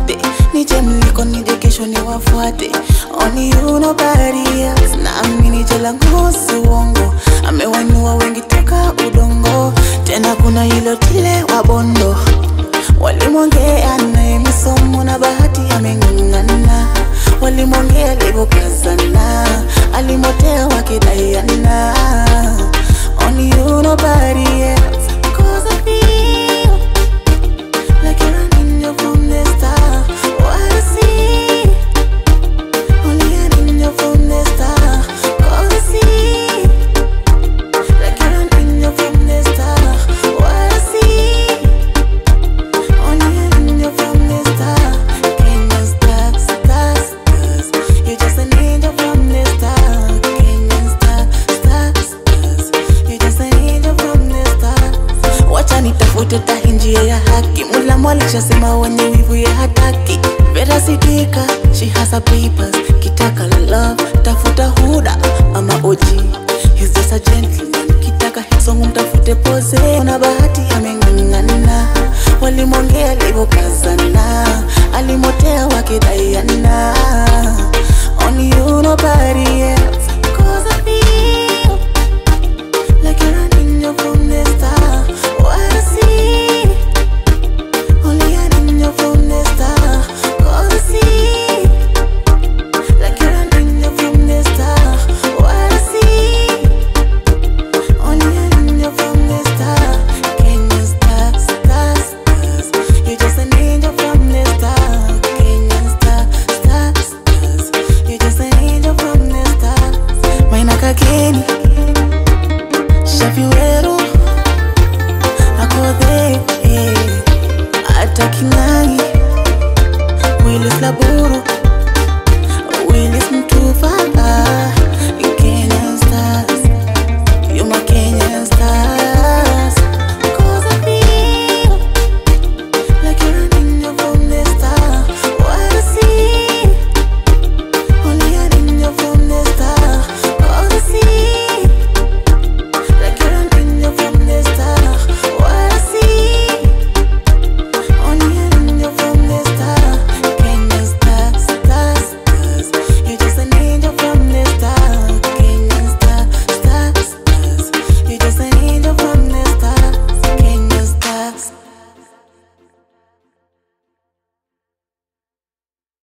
nifuate, nije mliko nije kesho niwafuate. Only you nobody else, na amini jela ngusi uongo. Amewanua wengi toka udongo, tena kuna hilo tile wabondo. Walimwongea naye misomo na bahati ameng'ang'ana. Walimwongea livo kazana, alimotea wakidaiana. Only you nobody else, 'cause I feel like you're running your from the star. What I see, only you're running your from the star. 'Cause I see like you're running your from the star. What I see, only you're running your from the star. Kenyan star, star, stars. You're just an angel from the star. Kenyan star, star, stars. You're just an angel from the star. Wacha nitafute tahinjia ya haki. Mula mwalisha sema wenye wivu ya hataki. Vera sidika, she has her papers. Kitaka love, tafuta huda ama oji. He's just a gentleman. Kitaka hit song mtafute pose. Una bahati ameng'ang'ana. Walimwongea livo kazana, alimotea wakidaiana. Only you nobody else, 'cause I feel like you're running your from the star. What I see, only you're running your from the star. 'Cause I see like you're running your from the star. What I see, only you're running your from the star. Kenyan star, star, stars. You're just an angel from the star. Kenyan star, star, stars. You're just an angel from the star. Maina Kageni, Shafiwero, Akodhe, Ataking'ang'i, Willis Laburu, Willis Mtufa.